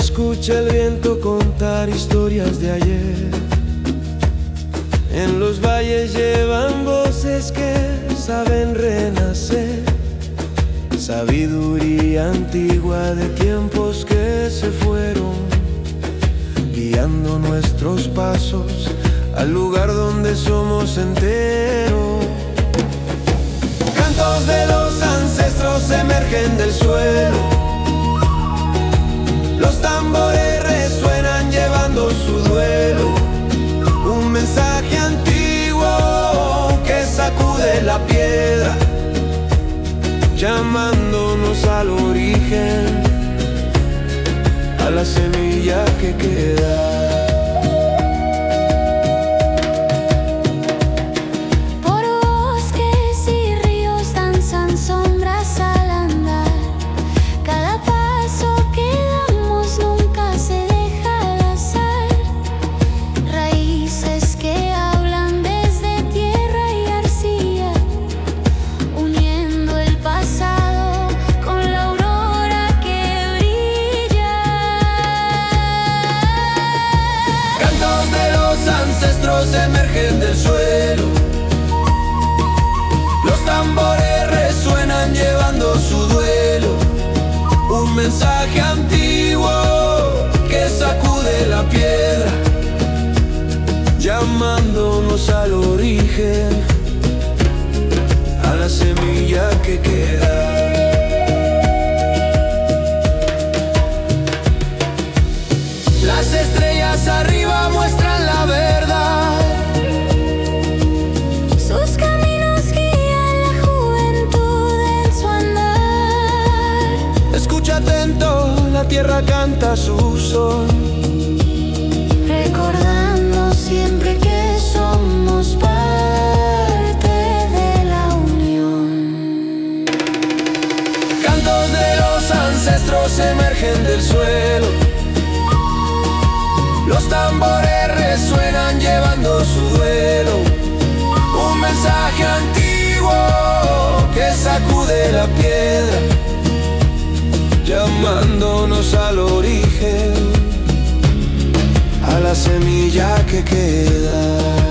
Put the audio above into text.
escucha el viento contar historias de ayer. En los valles llevan voces que saben renacer, sabiduría antigua de tiempos que se fueron, guiando nuestros pasos al lugar donde somos enteros. Cantos de los ancestros emergen del suelo, los tambores resuenan llevando su duelo, un mensaje antiguo que sacude la piedra, llamándonos al origen, a la semilla que queda. Ancestros emergen del suelo, los tambores resuenan llevando su duelo, un mensaje antiguo que sacude la piedra, llamándonos al origen, a la semilla que queda. Las estrellas arriba muestran la verdad, sus caminos guían la juventud en su andar. Escucha atento, la tierra canta su son, recordando siempre que somos parte de la unión. Cantos de los ancestros emergen del suelo, los tambores resuenan llevando su duelo, un mensaje antiguo que sacude la piedra, llamándonos al origen, a la semilla que queda.